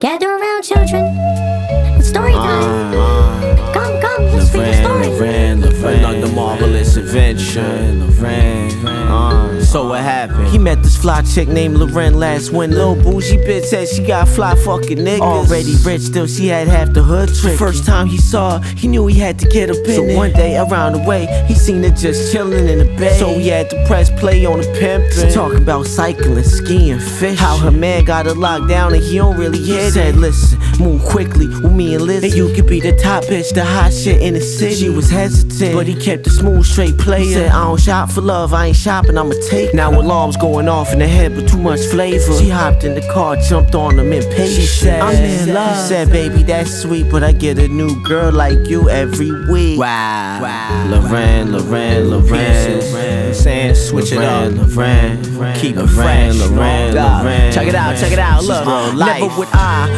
Gather around, children. It's story time. Come, let's read the story. Another marvelous invention. So what happened? He met this fly chick named Loren last winter. Little bougie bitch said she got fly fucking niggas. Already rich, still she had half the hood trick. First time he saw her, he knew he had to get up in it. So one day around the way, he seen her just chilling in the bed. So he had to press play on the pimpin'. Talking about cycling, skiing, fish. How her man got her locked down and he don't really hit it. Said, listen, move quickly with me and Liz, and you could be the top bitch, the hot shit in the city. She was hesitant, but he kept the smooth, straight player. He said, I don't shop for love, I ain't shopping, I'ma take. Now alarms going off in the head, but too much flavor. She hopped in the car, jumped on him impatient. She said, I'm in love. He said, baby, that's sweet, but I get a new girl like you every week. Wow. Loren. Saying switch it up. Keep it fresh. Check it out, look. Never would I